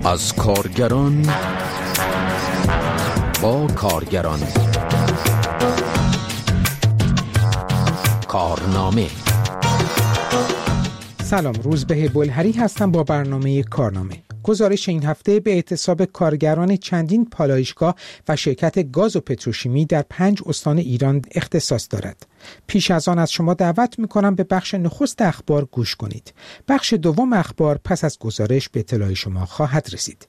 از کارگران با کارگران. کارنامه. سلام، روزبه بلهری هستم با برنامه کارنامه. گزارش این هفته به اعتصاب کارگران چندین پالایشگاه و شرکت گاز و پتروشیمی در 5 استان ایران اختصاص دارد. پیش از آن از شما دعوت می‌کنم به بخش نخست اخبار گوش کنید. بخش دوم اخبار پس از گزارش به اطلاع شما خواهد رسید.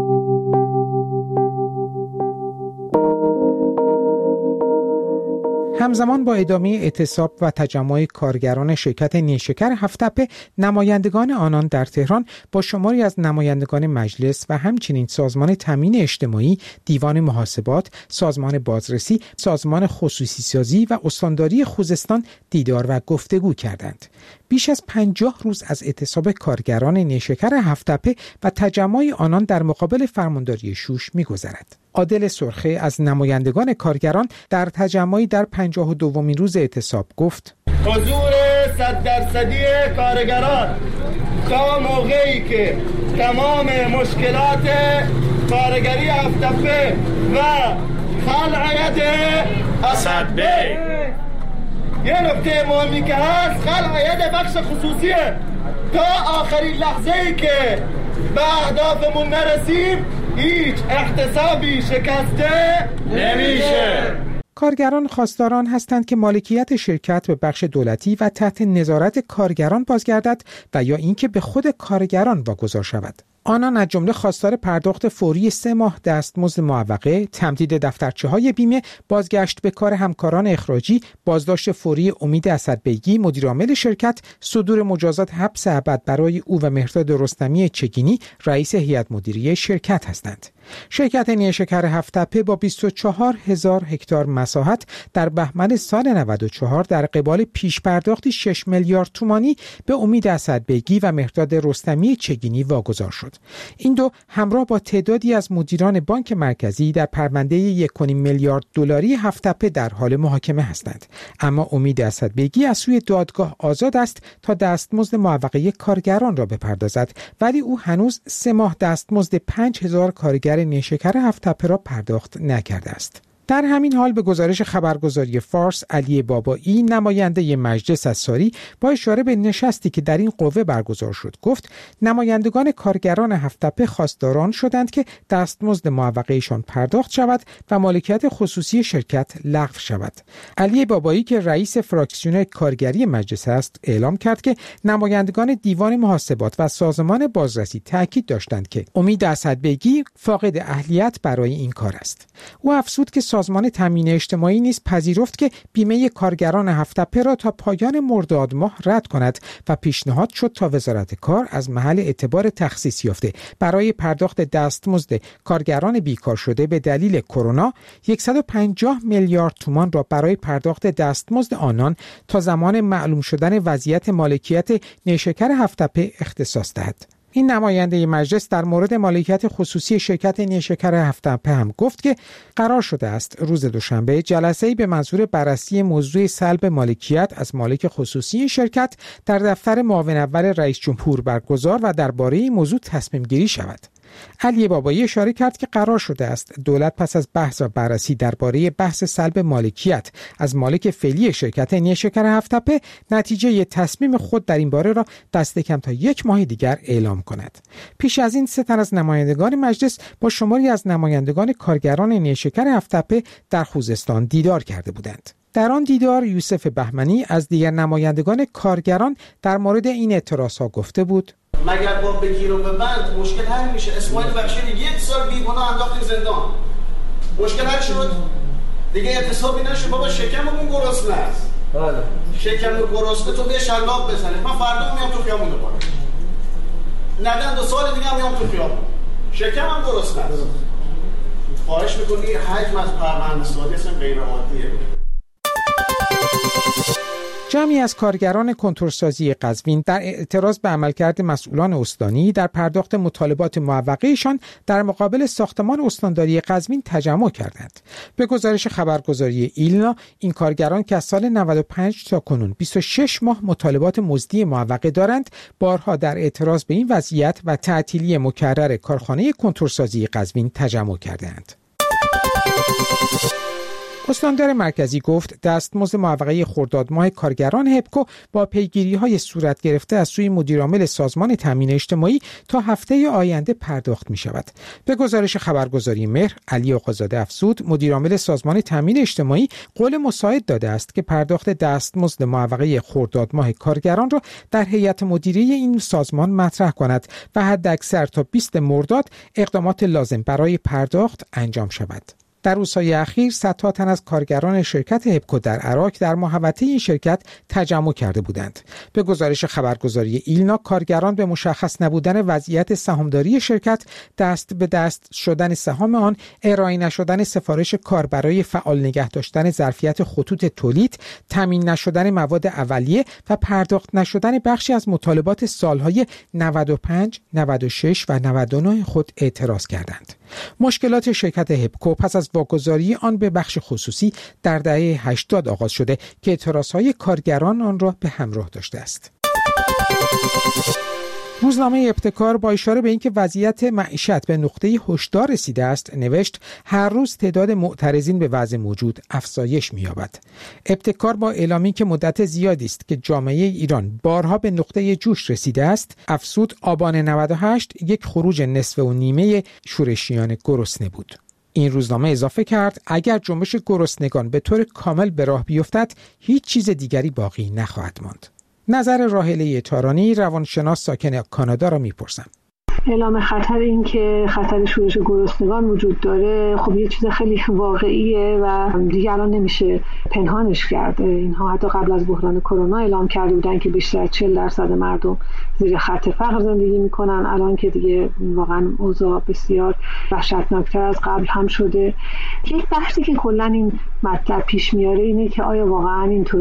همزمان با ادامه اعتصاب و تجمع کارگران شرکت نیشکر هفت‌تپه، نمایندگان آنان در تهران با شماری از نمایندگان مجلس و همچنین سازمان تامین اجتماعی، دیوان محاسبات، سازمان بازرسی، سازمان خصوصی سازی و استانداری خوزستان دیدار و گفتگو کردند. بیش از 50 روز از اعتصاب کارگران نیشکر هفت‌تپه و تجمع آنان در مقابل فرمانداری شوش می‌گذرد. عادل سرخه از نمایندگان کارگران در تجمعی در 52مین روز اعتصاب گفت: حضور 100% کارگران تا موقعی که تمام مشکلات کارگری هفت‌تپه و خلع ید اسدبه، یه نکته مهمی که هست، خلع ید بخش خصوصیه، تا آخرین لحظه‌ای که به اهدافمون نرسیم هیچ احتسابی شکسته نمیشه. کارگران خواستاران هستند که مالکیت شرکت به بخش دولتی و تحت نظارت کارگران بازگردد و یا اینکه به خود کارگران واگذار شود. آنان از جمله خواستار پرداخت فوری 3 ماه دستمزد معوقه، تمدید دفترچه‌های بیمه، بازگشت به کار همکاران اخراجی، بازداشت فوری امید اسدبیگی مدیرعامل شرکت، صدور مجازات حبس ابد برای او و مهرداد رستمی چگینی رئیس هیئت مدیره شرکت هستند. شرکت نیشکر هفت‌تپه با 24,000 هکتار مساحت در بهمن سال 94 در قبال پیش پرداختی 6 میلیارد تومانی به امید اسدبیگی و مهرداد رستمی چگینی واگذار شد. این دو همراه با تعدادی از مدیران بانک مرکزی در پرونده 1.5 میلیارد دلاری هفت‌تپه در حال محاکمه هستند. اما امید اسدبیگی از سوی دادگاه آزاد است تا دستمزد معوقه کارگران را بپردازد، ولی او هنوز 3 ماه دستمزد 5000 کارگر نیشکر هفت‌تپه را پرداخت نکرده است. در همین حال به گزارش خبرگزاری فارس، علی بابایی نماینده مجلس از ساری با اشاره به نشستی که در این قوه برگزار شد گفت نمایندگان کارگران هفت‌تپه خواستاران شدند که دستمزد معوقه‌شان پرداخت شود و مالکیت خصوصی شرکت لغو شود. علی بابایی که رئیس فراکسیون کارگری مجلس است اعلام کرد که نمایندگان دیوان محاسبات و سازمان بازرسی تاکید داشتند که امید اسدبیگی فاقد اهلیت برای این کار است. او افزود که سازمان تامین اجتماعی نیز پذیرفت که بیمه کارگران هفت‌تپه را تا پایان مرداد ماه رد کند و پیشنهاد شد تا وزارت کار از محل اعتبار تخصیص یافته برای پرداخت دستمزد کارگران بیکار شده به دلیل کرونا 150 میلیارد تومان را برای پرداخت دستمزد آنان تا زمان معلوم شدن وضعیت مالکیت نیشکر هفت‌تپه اختصاص دهد. این نماینده مجلس در مورد مالکیت خصوصی شرکت نیشکر هفت‌تپه هم گفت که قرار شده است روز دوشنبه جلسه‌ای به منظور بررسی موضوع سلب مالکیت از مالک خصوصی شرکت در دفتر معاون اول رئیس جمهور برگزار و درباره این موضوع تصمیم گیری شود. علی بابایی اشاره کرد که قرار شده است دولت پس از بحث و بررسی درباره بحث سلب مالکیت از مالک فعلی شرکت نیشکر هفت‌تپه نتیجه تصمیم خود در این باره را دست کم تا 1 ماه دیگر اعلام کند. پیش از این 3 تن از نمایندگان مجلس با شماری از نمایندگان کارگران نیشکر هفت‌تپه در خوزستان دیدار کرده بودند. در آن دیدار یوسف بهمنی از دیگر نمایندگان کارگران در مورد این اعتراضها گفته بود: مگر با بگیر و ببند مشکل حل میشه؟ اسماعیل بخشی 1 سال بیگناه انداختیم زندان، مشکل حل شد دیگه؟ اعتصابی نشد. بابا شکممون گرسنه است. بله شکم گرسنه تو به شلاق بزنید، من فردا میام تو خیابون دوباره، ندن 2 سال دیگه هم میام تو خیابون، شکمم گرسنه است. خواهش میکنی حجم از پرونده‌سازی اصلا غیر عادیه. جمعی از کارگران کنتورسازی قزوین در اعتراض به عملکرد مسئولان استانی در پرداخت مطالبات معوقه‌شان در مقابل ساختمان استانداری قزوین تجمع کردند. به گزارش خبرگزاری ایلنا، این کارگران که از سال 95 تا کنون 26 ماه مطالبات مزدی معوقه دارند، بارها در اعتراض به این وضعیت و تعطیلی مکرر کارخانه کنتورسازی قزوین تجمع کردند. استاندار مرکزی گفت دستمزد معوقه خرداد ماه کارگران هپکو با پیگیری‌های صورت گرفته از سوی مدیرعامل سازمان تامین اجتماعی تا هفته آینده پرداخت می‌شود. به گزارش خبرگزاری مهر، علی آقازاده افزود مدیرعامل سازمان تامین اجتماعی قول مساعد داده است که پرداخت دستمزد معوقه خرداد ماه کارگران را در هیئت مدیره این سازمان مطرح کند و حداکثر تا 20 مرداد اقدامات لازم برای پرداخت انجام شود. در روزهای اخیر صدها تن از کارگران شرکت هپکو در عراق در محوطه این شرکت تجمع کرده بودند. به گزارش خبرگزاری ایلنا، کارگران به مشخص نبودن وضعیت سهامداری شرکت، دست به دست شدن سهام آن، ارائه نشدن سفارش کار برای فعال نگه داشتن ظرفیت خطوط تولید، تامین نشدن مواد اولیه و پرداخت نشدن بخشی از مطالبات سالهای 95، 96 و 99 خود اعتراض کردند. مشکلات شرکت هپکو پس از واگذاری آن به بخش خصوصی در دهه 80 آغاز شده که اعتراضهای کارگران آن را به همراه داشته است. روزنامه ابتکار با اشاره به اینکه وضعیت معیشت به نقطه هشدار رسیده است نوشت هر روز تعداد معترضین به وضع موجود افزایش می‌یابد. ابتکار با اعلامی که مدت زیادی است که جامعه ایران بارها به نقطه جوش رسیده است افزود آبان 98 یک خروج نصف و نیمه شورشیان گرسنه بود. این روزنامه اضافه کرد اگر جنبش گرسنگان به طور کامل به راه بیفتد هیچ چیز دیگری باقی نخواهد ماند. نظر راهله تارانی، روانشناس ساکن کانادا را میپرسم. اعلام خطر این که خطر شورش گرسنگان وجود داره خب یه چیز خیلی واقعیه و دیگه الان نمیشه پنهانش کرد. اینها حتی قبل از بحران کرونا اعلام کرده بودن که بیشتر از 40% مردم زیر خط فقر زندگی میکنن. الان که دیگه واقعا اوضاع بسیار وحشتناکتر از قبل هم شده. یک بحثی که کلا این مطلب پیش میاره اینه که آیا واقعا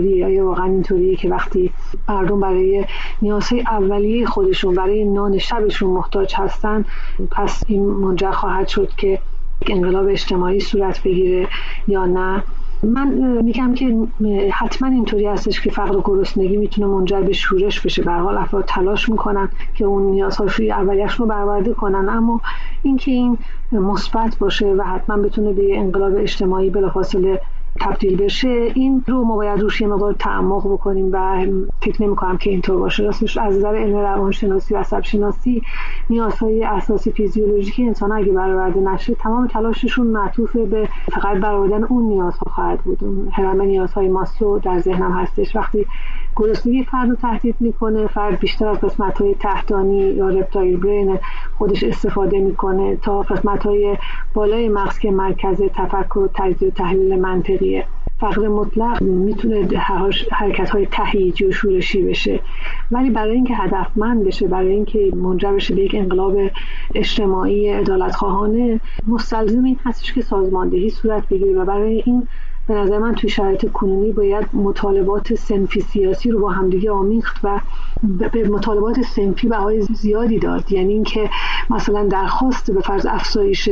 اینطوریه که وقتی مردم برای نیازهای اولیه خودشون، برای نان شبشون محتاج هستن، پس این منجر خواهد شد که انقلاب اجتماعی صورت بگیره یا نه؟ من میگم که حتما اینطوری هستش که فقر و گرسنگی میتونه منجر به شورش بشه. به هر حال افراد تلاش میکنن که اون نیازهای اولیه‌شون رو برآورده کنن، اما اینکه این مثبت باشه و حتما بتونه به انقلاب اجتماعی بلافاصله تبدیل بشه، این رو ما باید روش یه مقدار تعمق بکنیم و فکر نمی‌کنم که اینطور باشه. راستش از نظر علم روانشناسی و عصب شناسی نیازهای اساسی فیزیولوژیک انسان اگه برآورده نشه تمام تلاششون معطوف به فقط برآوردن اون نیازها خواهد بود. اون هرم نیازهای ماسلو در ذهنم هستش. وقتی گرسنگی فرد رو تهدید میکنه، فرد بیشتر از قسمت‌های تحتانی یا رپتایل برین خودش استفاده میکنه تا قسمت‌های بالای مغز که مرکز تفکر و تجزیه و تحلیل منطقیه. فقر مطلق میتونه حرکت‌های تهییجی و شورشی بشه، ولی برای اینکه هدفمند بشه، برای اینکه منجر بشه به یک انقلاب اجتماعی عدالت‌خواهانه، مستلزم این هستش که سازماندهی صورت بگیره و برای این به نظر من توی شرایط کنونی باید مطالبات صنفی سیاسی رو با همدیگه آمیخت و به مطالبات صنفی بهای زیادی داد. یعنی اینکه مثلا درخواست به فرض افزایش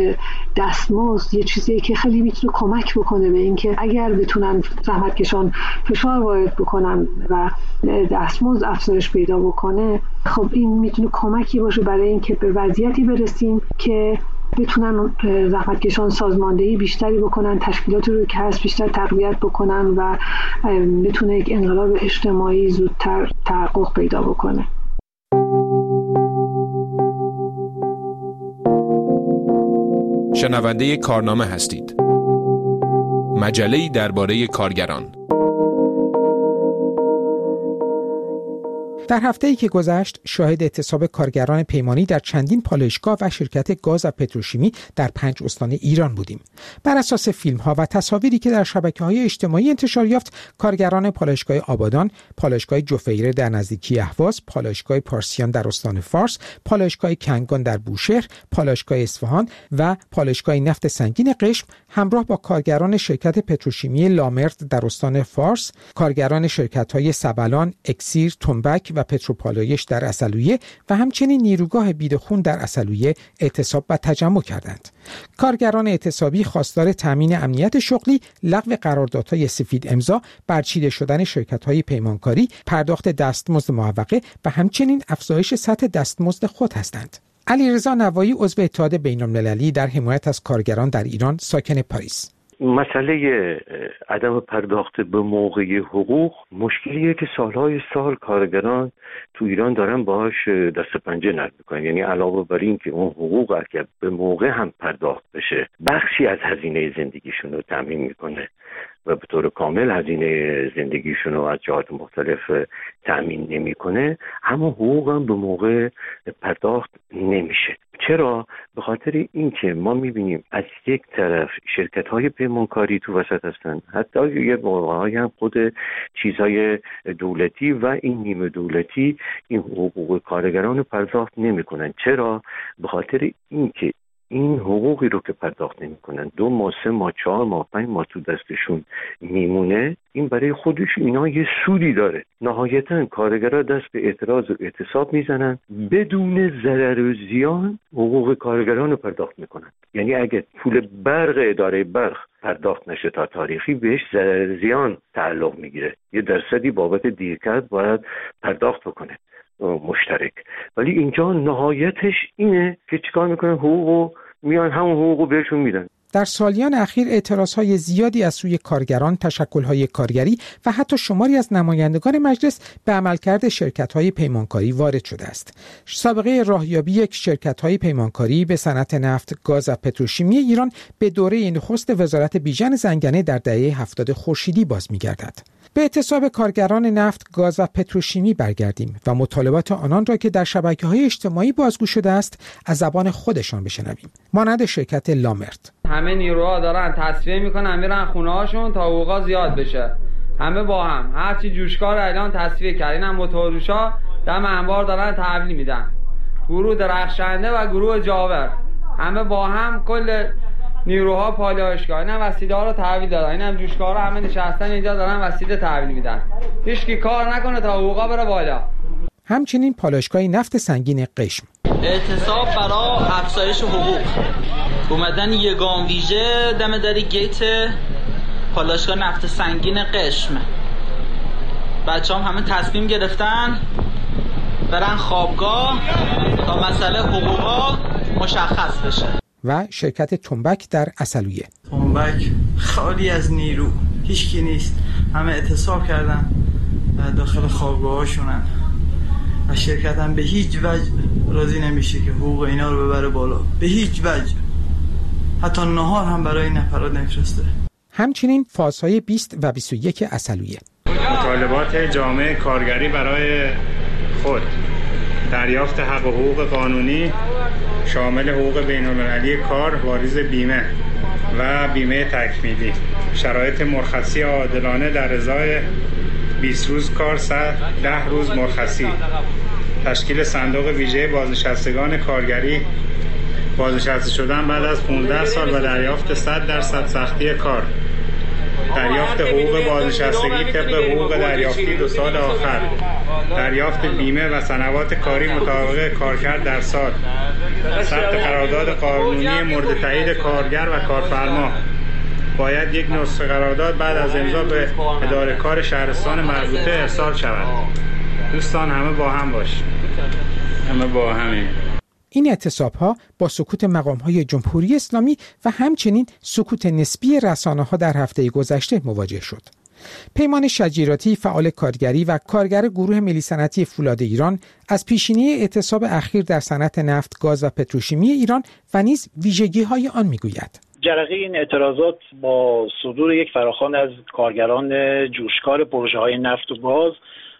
دستمزد یه چیزیه که خیلی میتونه کمک بکنه به اینکه اگر بتونن زحمتکشان فشار وارد بکنن و دستمزد افزایش پیدا بکنه، خب این میتونه کمکی باشه برای اینکه به وضعیتی برسیم که بتونن زحمتکشان سازماندهی بیشتری بکنن، تشکیلات رو که هست بیشتر تقویت بکنن و بتونه یک انقلاب اجتماعی زودتر تحقق پیدا بکنه. شنونده کارنامه هستید. مجله‌ای درباره کارگران. در هفته‌ای که گذشت شاهد اعتصاب کارگران پیمانی در چندین پالایشگاه و شرکت گاز و پتروشیمی در 5 استان ایران بودیم. بر اساس فیلم‌ها و تصاویری که در شبکه‌های اجتماعی انتشار یافت، کارگران پالایشگاه آبادان، پالایشگاه جفیره در نزدیکی اهواز، پالایشگاه پارسیان در استان فارس، پالایشگاه کنگان در بوشهر، پالایشگاه اصفهان و پالایشگاه نفت سنگین قشم همراه با کارگران شرکت پتروشیمی لامرد در استان فارس، کارگران شرکت‌های سبلان، اکسیر، تنبک و پتروپالایش در عسلویه و همچنین نیروگاه بیدخون در عسلویه اعتصاب و تجمع کردند. کارگران اعتصابی خواستار تامین امنیت شغلی، لغو قراردادهای سفید امضا، برچیده شدن شرکت‌های پیمانکاری، پرداخت دستمزد معوقه و همچنین افزایش سطح دستمزد خود هستند. علیرضا نوایی عضو اتحاد بین‌المللی در حمایت از کارگران در ایران، ساکن پاریس: مسئله عدم پرداخت به موقع حقوق مشکلیه که سالهای سال کارگران تو ایران دارن باهاش دست پنجه نرم میکنن. یعنی علاوه بر این که اون حقوق اگر به موقع هم پرداخت بشه بخشی از هزینه زندگیشون رو تامین میکنه و به طور کامل هزینه زندگیشون رو از جهات مختلف تامین نمیکنه، اما حقوق هم به موقع پرداخت نمیشه. چرا؟ به خاطر اینکه ما میبینیم از یک طرف شرکت‌های پیمانکاری تو وسط هستن، حتی یه موقع‌هایی هم خود چیزهای دولتی و این نیمه دولتی این حقوق کارگران رو پرداخت نمیکنن. چرا؟ به خاطر اینکه این حقوقی رو که پرداخت نمی‌کنن 2 ماه 3 ماه 4 ماه 5 ماه تو دستشون میمونه، این برای خودش اینا یه سودی داره. نهایتاً کارگرها دست به اعتراض و اعتصاب میزنن، بدون ضرر و زیان حقوق کارگران رو پرداخت میکنن. یعنی اگه پول برق اداره برق پرداخت نشه تا تاریخی بهش ضرر زیان تعلق میگیره، یه درصدی بابت دیرکرد باید پرداخت بکنه مشترک. ولی اینجا نهایتش اینه که چیکار میکنن؟ حقوقو میان همون حقوقو بهشون میدن. در سالیان اخیر اعتراضهای زیادی از سوی کارگران، تشکل‌های کارگری و حتی شماری از نمایندگان مجلس به عملکرد شرکت‌های پیمانکاری وارد شده است. سابقه راهیابی یک شرکت‌های پیمانکاری به صنعت نفت، گاز و پتروشیمی ایران به دوره نخست وزارت بیژن زنگنه در دهه 70 خورشیدی باز می‌گردد. به اعتصاب کارگران نفت، گاز و پتروشیمی برگردیم و مطالبات آنان را که در شبکه‌های اجتماعی بازگو شده است از زبان خودشان بشنویم. مانند شرکت لامرد: همه نیروها دارن تصفیه میکنن میرن خونه هاشون تا حقوقا زیاد بشه. همه با هم هرچی جوشکار اعلان تصفیه کردن، هم موتوروشا دم انبار دارن تحویل میدن. گروه درخشنده و گروه جاور همه با هم کل نیروها پالایشگاه اینا وسیله‌ها رو تحویل دادن. اینم جوشکارا همه نشستن اینجا دارن وسیله تحویل میدن. هیچ کی کار نکنه تا حقوقا بره بالا. همچنین پالایشگاه نفت سنگین قشم: اعتصاب برای افزایش حقوق. اومدن یه گام ویژه دم در گیت پالایشگاه نفت سنگین قشم. بچه‌ها همه تصمیم گرفتن برن خوابگاه تا مسئله حقوقا مشخص بشه. و شرکت تنبک در عسلویه: تنبک خالی از نیرو، هیچکی نیست، همه اعتصاب کردن داخل خوابگاهاشونن و شرکت هم به هیچ وجه راضی نمیشه که حقوق اینا رو ببره بالا، به هیچ وجه. حتی نهار هم برای این نفرات نفرسته. همچنین فازهای 20 و 21 عسلویه: مطالبات جامعه کارگری برای خود، دریافت حق و حقوق قانونی شامل حقوق بین‌المللی کار، واریز بیمه و بیمه تکمیلی، شرایط مرخصی عادلانه در ازای 20 روز کار، 10 روز مرخصی، تشکیل صندوق ویژه بازنشستگان کارگری، بازنشسته شدن بعد از 15 سال و دریافت 100% سختی کار، دریافت حقوق بازنشستگی طبق حقوق دریافتی 2 سال آخر، دریافت بیمه و سنوات کاری مطابق کارکرد در سال، ثبت قرارداد قانونی مورد تایید کارگر و کارفرما. باید یک نسخه قرارداد بعد از امضا به اداره کار شهرستان مربوطه ارسال شود. دوستان همه با هم باشید. همه با همین. این اعتصاب‌ها با سکوت مقام‌های جمهوری اسلامی و همچنین سکوت نسبی رسانه‌ها در هفته گذشته مواجه شد. پیمان شجیراتی، فعال کارگری و کارگر گروه ملی صنعتی فولاد ایران، از پیشینه اعتصاب اخیر در صنعت نفت، گاز و پتروشیمی ایران و نیز ویژگی‌های آن می‌گوید: جرقه این اعتراضات با صدور یک فراخوان از کارگران جوشکار پروژه‌های نفت و گاز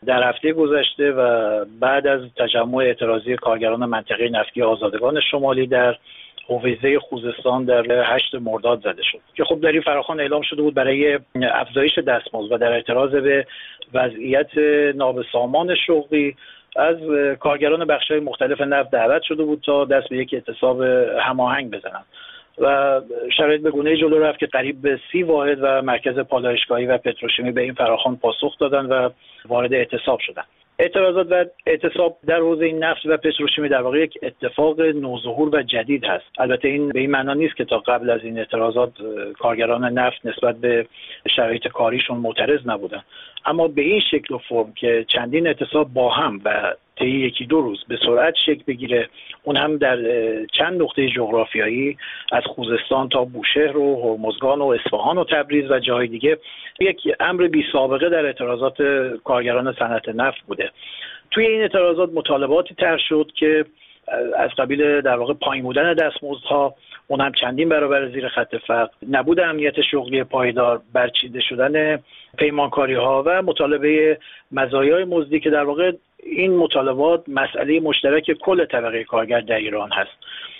در هفته گذشته و بعد از تجمع اعتراضی کارگران منطقه نفتی آزادگان شمالی در حوزه خوزستان در 8 مرداد زده شد که خب در این فراخوان اعلام شده بود برای افزایش دستمزد و در اعتراض به وضعیت نابسامان شغلی از کارگران بخش‌های مختلف نفت دعوت شده بود تا دست به یک اعتصاب هماهنگ بزنند و شرایط به گونه‌ای جلو رفت که قریب به 30 واحد و مرکز پالایشگاهی و پتروشیمی به این فراخوان پاسخ دادند و وارد اعتصاب شدند. اعتراضات و اعتصاب در حوزه نفت و پتروشیمی در واقع یک اتفاق نوظهور و جدید هست. البته این به این معنا نیست که تا قبل از این اعتراضات کارگران نفت نسبت به شرایط کاریشون معترض نبودن، اما به این شکل و فرم که چندین اعتصاب با هم و طی 1-2 روز به سرعت شکل بگیره، اون هم در چند نقطه جغرافیایی از خوزستان تا بوشهر و هرمزگان و اصفهان و تبریز و جاهای دیگه، یک امر بی سابقه در اعتراضات کارگران صنعت نفت بوده. توی این اعتراضات مطالباتی طرح شد که از قبیل در واقع پایین بودن دستمزدها، اون هم چندین برابر زیر خط فقر، نبود امنیت شغلی پایدار، برچیده شدن پیمانکاری‌ها و مطالبه مزایای مزدی که در واقع این مطالبات مسئله مشترک کل طبقه کارگر در ایران هست.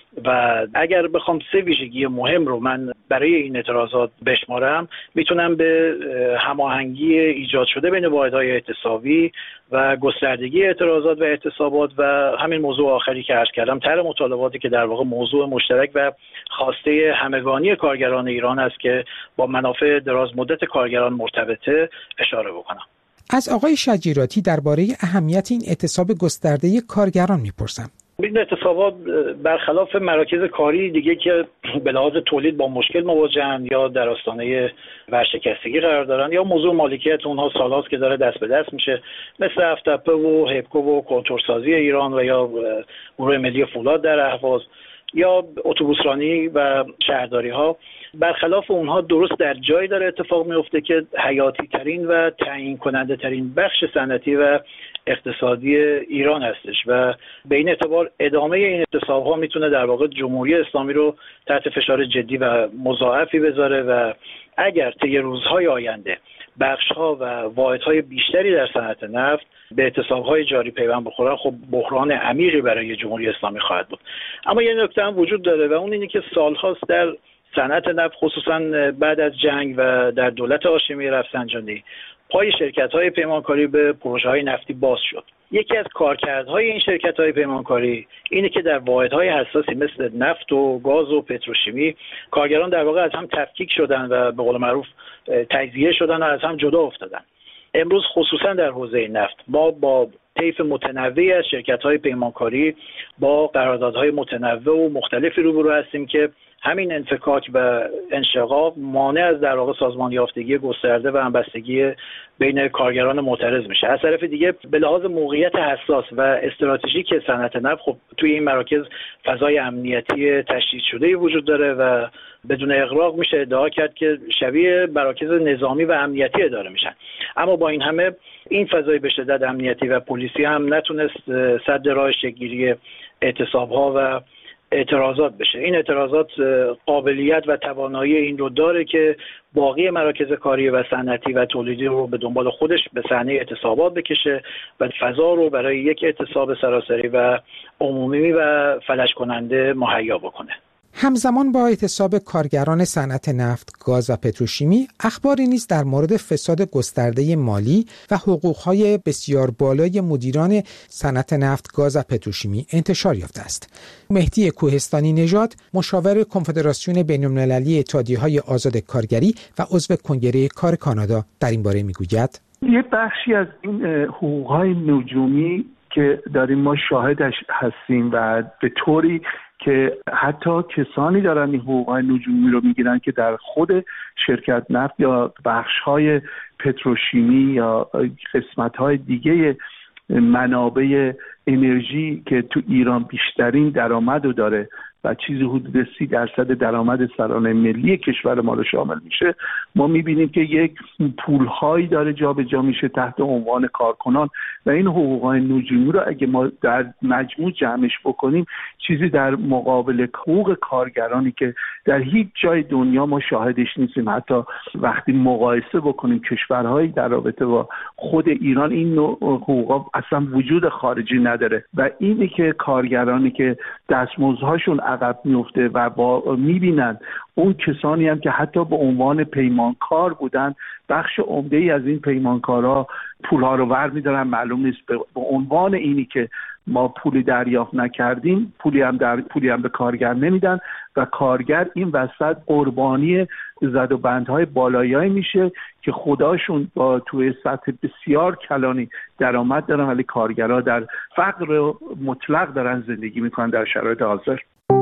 و اگر بخوام 3 ویژگی مهم رو من برای این اعتراضات بشمارم، میتونم به هماهنگی ایجاد شده بین واحدهای اعتصابی و گستردگی اعتراضات و اعتصابات و همین موضوع آخری که عرض کردم، طرح مطالباتی که در واقع موضوع مشترک و خواسته همگانی کارگران ایران است که با منافع دراز مدت کارگران مرتبطه، اشاره بکنم. از آقای شجیراتی درباره اهمیت این اعتصاب گسترده کارگران میپرسم. این اعتصابات برخلاف مراکز کاری دیگه که به لحاظ تولید با مشکل مواجهن یا در آستانه ورشکستگی قرار دارن یا موضوع مالکیت اونها سالهاست که داره دست به دست میشه، مثل افتپه و هپکو و کنتورسازی ایران و یا گروه ملی فولاد در اهواز یا اتوبوسرانی و شهرداری ها، برخلاف اونها درست در جایی داره اتفاق میفته که حیاتی ترین و تعیین کننده ترین بخش صنعتی و اقتصادی ایران هستش و به این اعتبار ادامه این اعتصاب ها میتونه در واقع جمهوری اسلامی رو تحت فشار جدی و مضاعفی بذاره و اگر طی روزهای آینده بخش‌ها و واحدهای بیشتری در صنعت نفت به اعتصاب‌های جاری پیوند بخورن، خب بحران عمیقی برای جمهوری اسلامی خواهد بود. اما یه نکته هم وجود داره و اون اینه که سال‌هاست در صنعت نفت خصوصا بعد از جنگ و در دولت هاشمی رفسنجانی پای شرکت‌های پیمانکاری به پروژه‌های نفتی باز شد. یکی از کارکردهای این شرکت‌های پیمانکاری اینه که در واحدهای حساسی مثل نفت و گاز و پتروشیمی کارگران در واقع از هم تفکیک شدن و به قول معروف تجزیه شدن و از هم جدا افتادن. امروز خصوصا در حوزه نفت ما با طیف متنوعی از شرکت‌های پیمانکاری با قراردادهای متنوع و مختلفی روبرو هستیم که همین انفکاک و انشقاق مانع از در واقع سازمان یافتگی گسترده و همبستگی بین کارگران معترض میشه. از طرف دیگه به لحاظ موقعیت حساس و استراتژیک صنعت نفت، خب توی این مراکز فضای امنیتی تشدید شده وجود داره و بدون اغراق میشه ادعا کرد که شبیه مراکز نظامی و امنیتی اداره میشن. اما با این همه این فضای به شدت امنیتی و پلیسی هم نتونست سد راه شکل‌گیری اعتصاب‌ها و اعتراضات بشه. این اعتراضات قابلیت و توانایی این رو داره که باقی مراکز کاری و صنعتی و تولیدی رو به دنبال خودش به صحنه اعتصابات بکشه و فضا رو برای یک اعتصاب سراسری و عمومی و فلج کننده مهیا بکنه. همزمان با اعتصاب کارگران صنعت نفت، گاز و پتروشیمی، اخباری نیز در مورد فساد گسترده مالی و حقوق‌های بسیار بالای مدیران صنعت نفت، گاز و پتروشیمی انتشار یافته است. مهدی کوهستانی نژاد، مشاور کنفدراسیون بین‌المللی اتحادیه‌های آزاد کارگری و عضو کنگره کار کانادا در این باره می‌گوید: یه بخشی از این حقوق‌های نجومی که داریم ما شاهدش هستیم و به طوری که حتی کسانی دارن این حقوق‌های نجومی رو میگیرن که در خود شرکت نفت یا بخش‌های پتروشیمی یا قسمت‌های دیگه منابع انرژی که تو ایران بیشترین درآمد رو داره و چیزی حدود 30% درآمد سرانه ملی کشور ما رو شامل میشه، ما میبینیم که یک پولهایی داره جابجا میشه تحت عنوان کارکنان و این حقوقهای نجومی رو اگه ما در مجموع جمعش بکنیم چیزی در مقابل حقوق کارگرانی که در هیچ جای دنیا ما شاهدش نیستیم. حتی وقتی مقایسه بکنیم کشورهایی در رابطه با خود ایران این نوع حقوقا اصلا وجود خارجی نداره و اینی که کارگرانی که دستمزدهاشون عقب میفته و با میبینن اون کسانی هم که حتی به عنوان پیمانکار بودن بخش عمده‌ای از این پیمانکارا پولها رو ور می‌دارن، معلوم نیست به عنوان اینی که ما پولی دریافت نکردیم پولی هم به کارگر نمیدن و کارگر این وسط قربانی زد و بندهای بالایی میشه که خداشون با توی سطح بسیار کلانی درآمد دارن ولی کارگرها در فقر مطلق دارن زندگی میکنن در شرایط حاضر.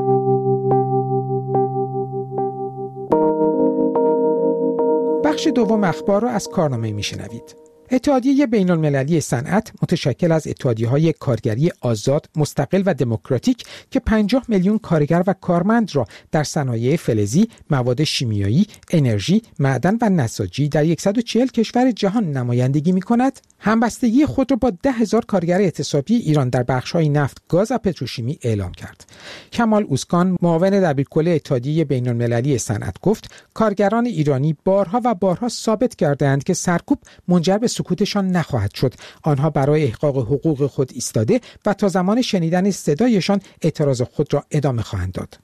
بخش دوم اخبار رو از کارنامه میشنوید. اتحادیه بین‌المللی صنعت متشکل از اتحادیه‌های کارگری آزاد، مستقل و دموکراتیک که 50 میلیون کارگر و کارمند را در صنایع فلزی، مواد شیمیایی، انرژی، معدن و نساجی در 140 کشور جهان نمایندگی می‌کند، همبستگی خود را با 10,000 کارگر اعتصابی ایران در بخش‌های نفت، گاز و پتروشیمی اعلام کرد. کمال اوسکان، معاون دبیرکل اتحادیه بین‌المللی صنعت گفت کارگران ایرانی بارها و بارها ثابت کردند که سرکوب منجر به سکوتشان نخواهد شد. آنها برای احقاق حقوق خود ایستاده و تا زمان شنیدن صدایشان اعتراض خود را ادامه خواهند داد.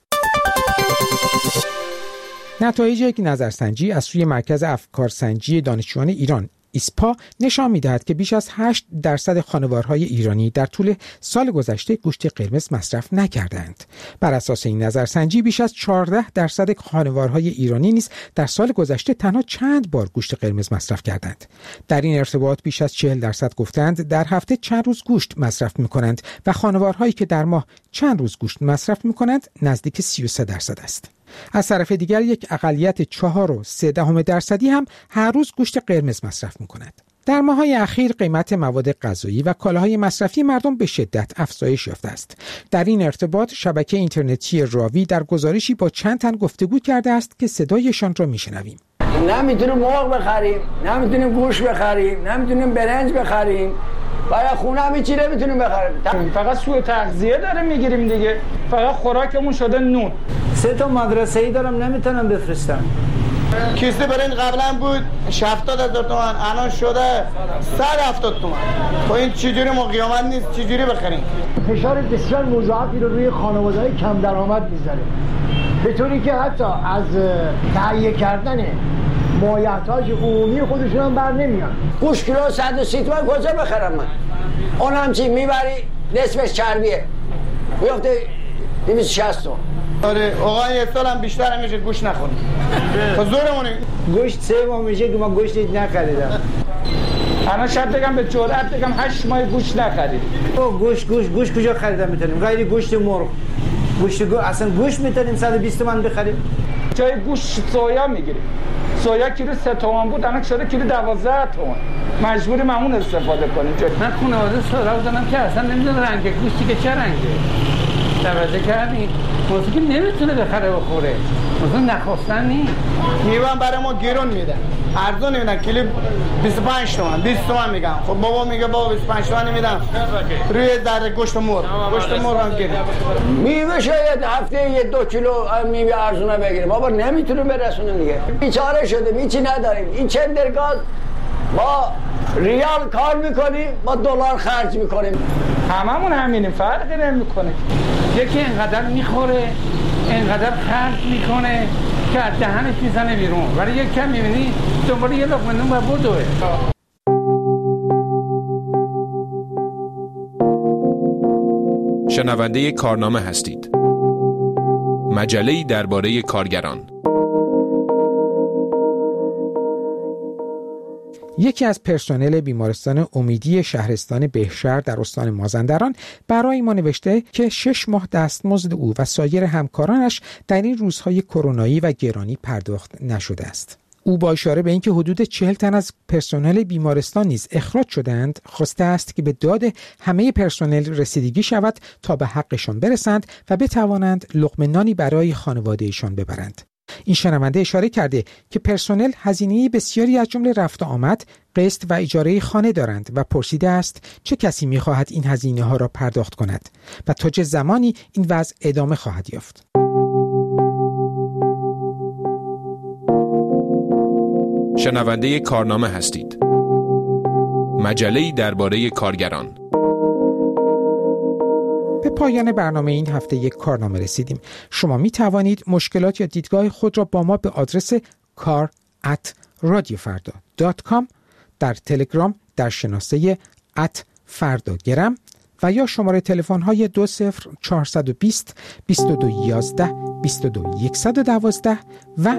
نتایج یک نظرسنجی از سوی مرکز افکارسنجی دانشجویان ایران ایسپا نشان می‌دهد که بیش از 8% خانوارهای ایرانی در طول سال گذشته گوشت قرمز مصرف نکردند. بر اساس این نظرسنجی بیش از 14% خانوارهای ایرانی نیز در سال گذشته تنها چند بار گوشت قرمز مصرف کردند. در این ارتباط بیش از 40% گفتند در هفته چند روز گوشت مصرف می‌کنند و خانوارهایی که در ماه چند روز گوشت مصرف می‌کنند نزدیک 33% است. از طرف دیگر یک اقلیت 4.3% هم هر روز گوشت قرمز مصرف می‌کند. در ماه‌های اخیر قیمت مواد غذایی و کالاهای مصرفی مردم به شدت افزایش یافته است. در این ارتباط شبکه اینترنتی راوی در گزارشی با چند تن گفتگو کرده است که صدایشان را می‌شنویم. نمیتونیم مرغ بخریم، نمیتونیم گوشت بخریم، نمیتونیم برنج بخریم. باید خونه هم چی نمیتونیم بخریم. فقط سوء تغذیه داره میگیریم دیگه. فقط خوراکمون شده نون. 3 مدرسه‌ای دارم نمیتونم بفرستم. کیسه برنج قبلا بود 70,000 تومان، الان شده 170 تومان. خب این چجوری ما قیامت نیست چجوری بخریم؟ فشار بسیار مضاعفی رو روی خانواده‌های کم درآمد میذاره. به طوری که حتی از تهیه کردن مایحتاج عمومی خودشون هم بر نمیان. گوشت کیلو 130 تومان کجا بخرم من؟ اونم چی میبری نصفش چربیه. میفته 260 تومان. آره آقا یه سال هم بیشتر میشه گوشت نخوریم. زورمونه. گوشت 3 ماه میشه که ما گوشت نخریدم. الان شب بگم به جرئت بگم 8 ماه گوشت نخریدیم. گوشت کجا خریدم میتونیم؟ غیر گوشت مرغ. اصلا گوشت میتونیم 120 تومان بخریم. جای گوشت سویا میگیریم. سویا کیلو 3 تومان بود الان شده کیلو 12 تومان. مجبوریم همون استفاده کنیم. من خانواده سویا دادم که اصلا نمیدونم رنگ گوشتی که چه رنگه. توجه کردین؟ موسیقی نمیتونه بخره بخوره. مثلا نخواستن نیست. میوان برای ما گرون میدن. ارزون میدن کیلو 25 تومان 20 تومان میگم. خب بابا میگه بابا 25 تومان میدم. روی در گوشت مرغ هم گرون. میوه شاید هفته 2 کیلو میوه ارزونه بگیریم. بابا نمیتونیم برسونیم دیگه. بیچاره شدیم هیچی نداریم. این چندرگاز ما ریال کار میکنیم با دلار خرج میکنیم. هممون همینیم فرقی نمیکنه. یکی اینقدر میخوره اینقدر خرج میکنه که از دهنش میزنه بیرون ولی یک کم میبینی دنبال یه لقمه نون و بدوه. شنونده کارنامه هستید. مجله‌ای درباره کارگران. یکی از پرسنل بیمارستان امیدی شهرستان بهشهر در استان مازندران برای ما نوشته که 6 ماه دستمزد او و سایر همکارانش در این روزهای کرونایی و گرانی پرداخت نشده است. او با اشاره به اینکه حدود 40 تن از پرسنل بیمارستان نیز اخراج شدند، خواسته است که به داد همه پرسنل رسیدگی شود تا به حقشان برسند و بتوانند لقمه نانی برای خانوادهشان ببرند. این شنونده اشاره کرده که پرسنل هزینه بسیاری از جمله رفت و آمد، قسط و اجاره خانه دارند و پرسیده است چه کسی می‌خواهد این هزینه ها را پرداخت کند و تا چه زمانی این وضع ادامه خواهد یافت. شنونده کارنامه هستید. مجله‌ای درباره کارگران. به پایان برنامه این هفته یک کارنامه رسیدیم. شما می توانید مشکلات یا دیدگاه خود را با ما به آدرس kar@radiofarda.com در تلگرام در شناسه @fardagram و یا شماره تلفن های 20420 2211 22112 و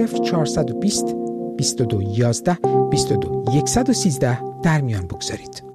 20420 2211 22113 در میان بگذارید.